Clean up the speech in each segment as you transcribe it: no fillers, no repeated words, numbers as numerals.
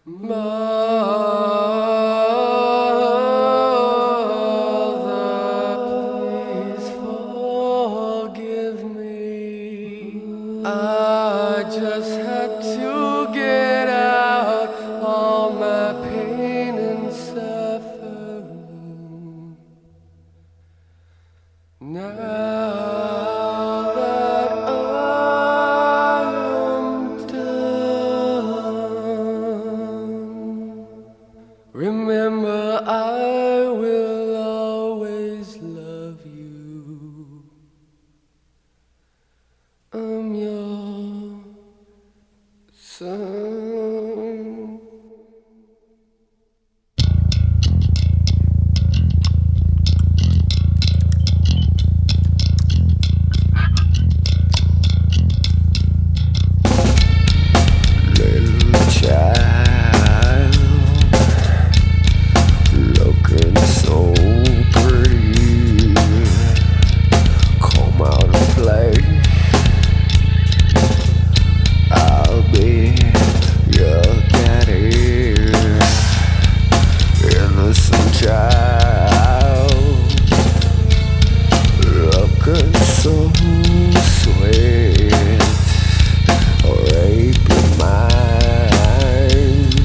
Mother, please forgive me. I just had to get out all my pain and suffering. Now that I'm done, remember I will always love you. I'm your son. Little child, looking so pretty, come out and play. I'll be your daddy, innocent child, looking so sweet, rape your mind.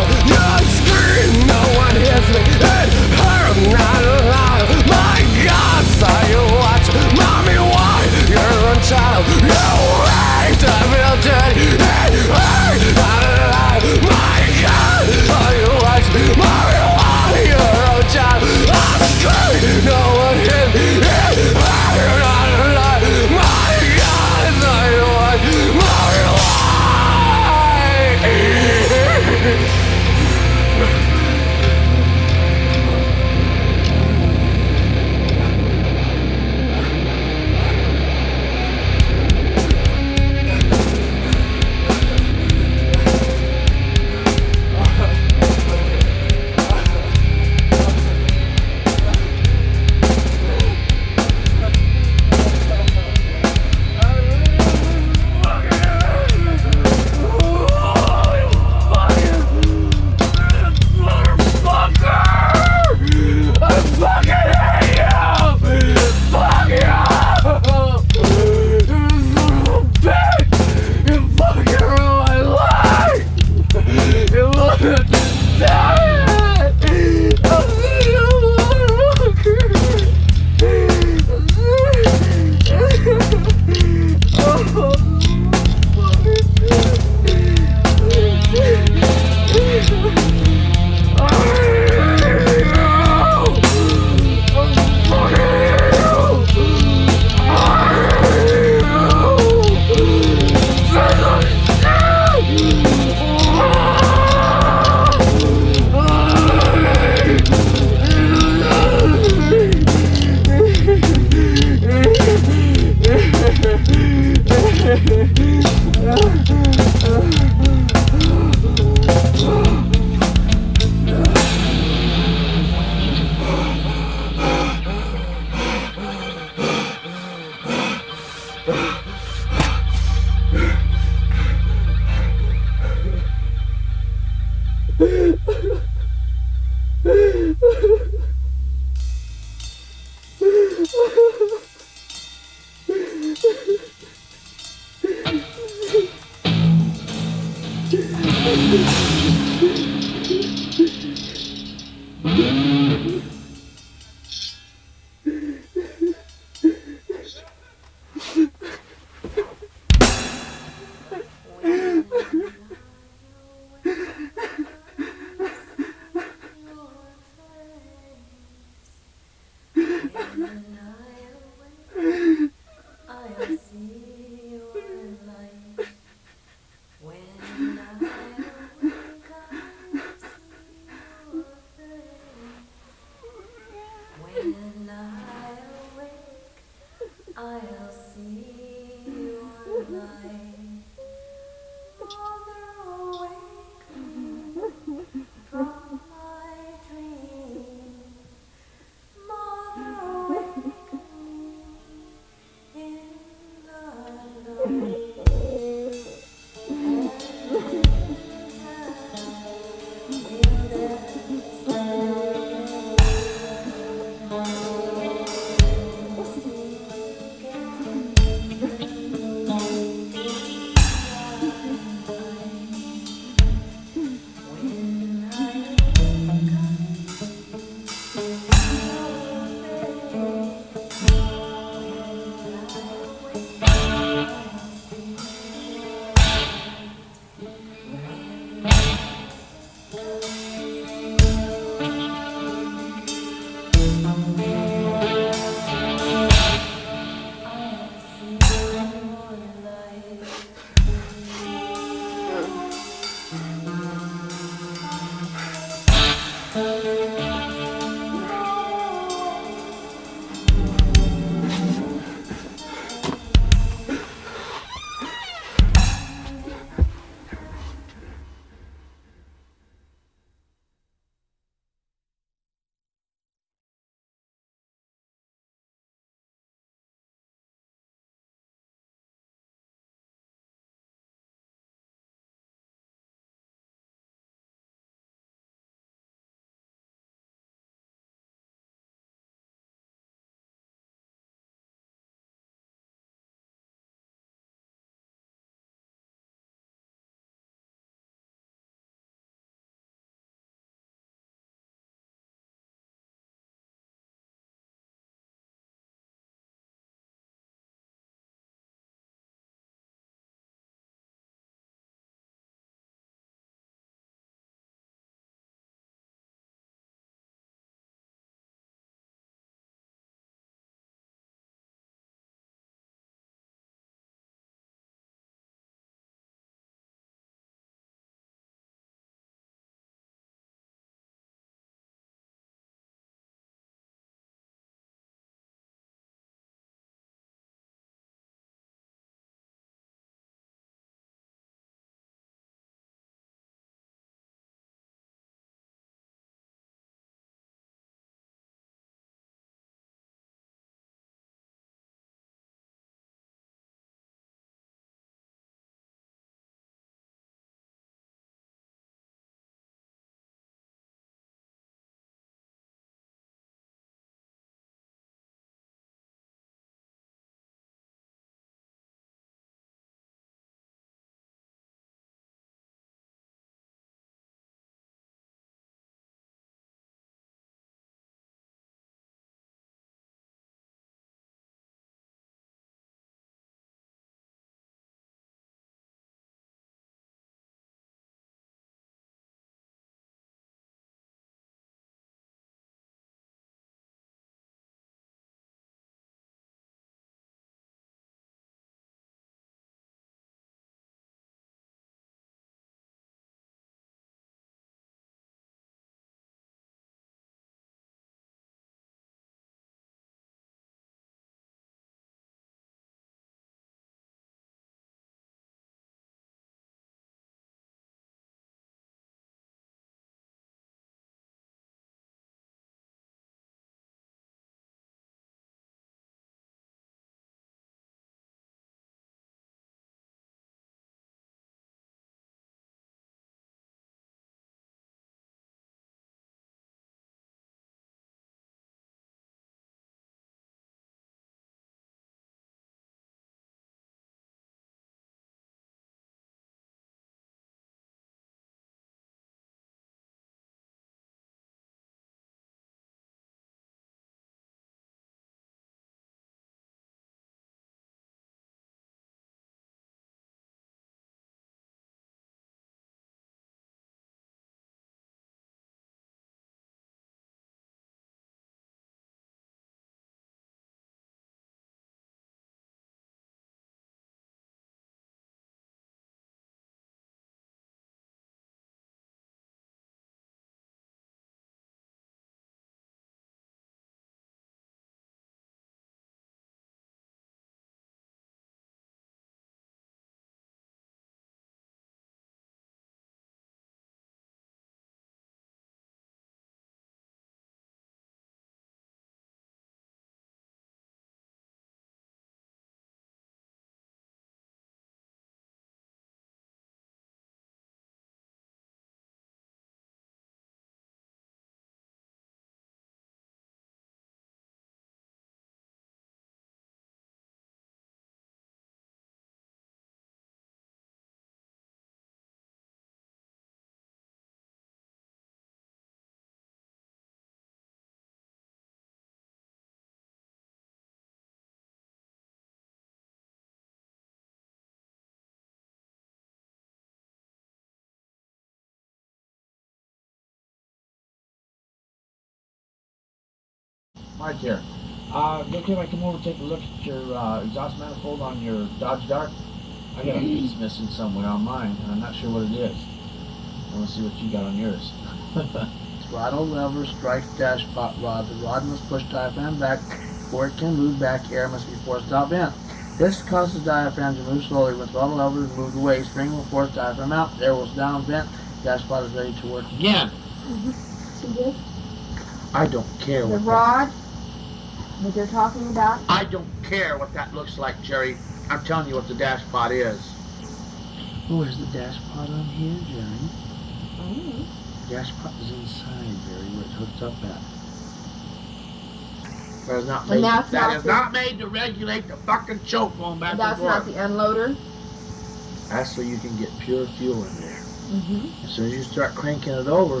Right there. Okay, if I come over and take a look at your exhaust manifold on your Dodge Dart. I got a piece missing somewhere on mine, and I'm not sure what it is. I want to see what you got on yours. Throttle lever strikes dash pot rod. The rod must push diaphragm back before it can move back. Air must be forced out vent. This causes diaphragm to move slowly. When throttle lever is moved away, spring will force diaphragm out. Air will down vent. Dash pot is ready to work again. See this? I don't care The what rod that they're talking about. I don't care what that looks like, Jerry. I'm telling you what the dash pot is. Oh, is the dash pot on here, Jerry? Dash pot is inside, Jerry, where it's hooked up at. That is not made, not made to regulate the fucking choke going back and forth. That's not the unloader. That's so you can get pure fuel in there. As soon as you start cranking it over,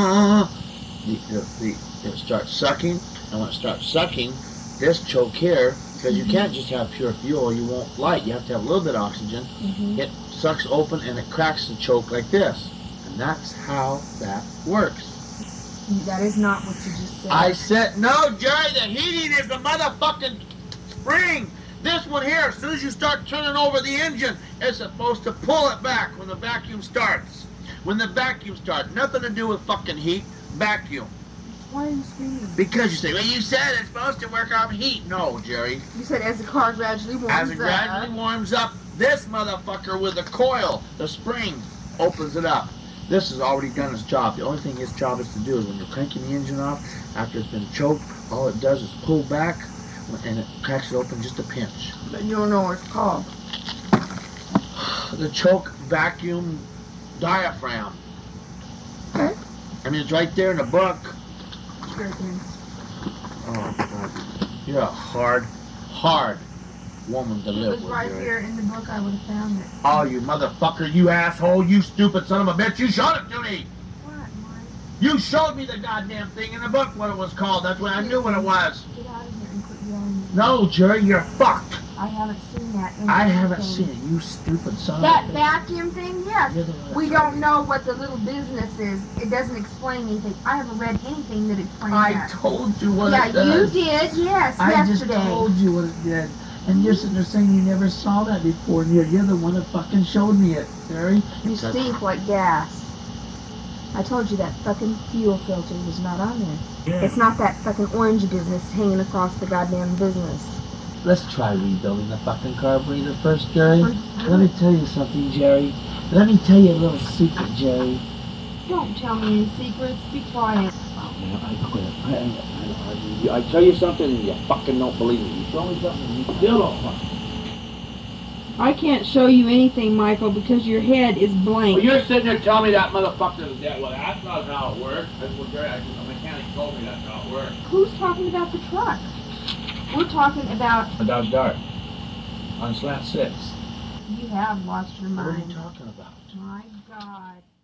it starts sucking, and when it starts sucking, this choke here, because you can't just have pure fuel, you won't light. You have to have a little bit of oxygen. It sucks open and it cracks the choke like this. And that's how that works. That is not what you just said. I said, no, Jerry, the heating is the motherfucking spring. This one here, as soon as you start turning over the engine, it's supposed to pull it back when the vacuum starts. When the vacuum starts, nothing to do with fucking heat, vacuum. Why are you screaming? Because you say, well, you said it's supposed to work off heat. No, Jerry. You said as the car gradually warms up. As it gradually warms up, this motherfucker with the coil, the spring, opens it up. This has already done its job. The only thing its job is to do is when you're cranking the engine off, after it's been choked, all it does is pull back, and it cracks it open just a pinch. But you don't know what it's called. The choke vacuum diaphragm. Okay. I mean, it's right there in the book. Sure thing. Oh, God. You're a hard woman to It live was with. right Jerry. here in the book. I would have found it. Oh, you motherfucker, you asshole, you stupid son of a bitch, you showed it to me! What, Mike? You showed me the goddamn thing in the book, what it was called. That's when I knew what it was. Get out of here and quit yelling. No, Jerry, you're fucked. I haven't seen that. I haven't seen it, you stupid son That of a bitch. vacuum thing, yes. You're the one We that's don't know what the little business is. It doesn't explain anything. I haven't read anything that explains I that. told you what Yeah, it does. you did, yes, I yesterday. just told you what it did. And you're sitting there saying you never saw that before, and you're the one that fucking showed me it, Jerry. You stink like gas. I told you that fucking fuel filter was not on there. Yeah. It's not that fucking orange business hanging across the goddamn business. Let's try rebuilding the fucking carburetor first, Jerry. Let me tell you something, Jerry. Let me tell you a little secret, Jerry. Don't tell me any secrets. Be quiet. Oh, man, I quit. I tell you something and you fucking don't believe me. You tell me something and you still don't fucking. I can't show you anything, Michael, because your head is blank. Well, you're sitting there telling me that motherfucker is dead. Well, that's not how it works. That's what Jerry, the mechanic told me that's how it works. Who's talking about the truck? We're talking about... A Dodge Dart. On slant 6. You have lost your What are mind. you talking about? My God.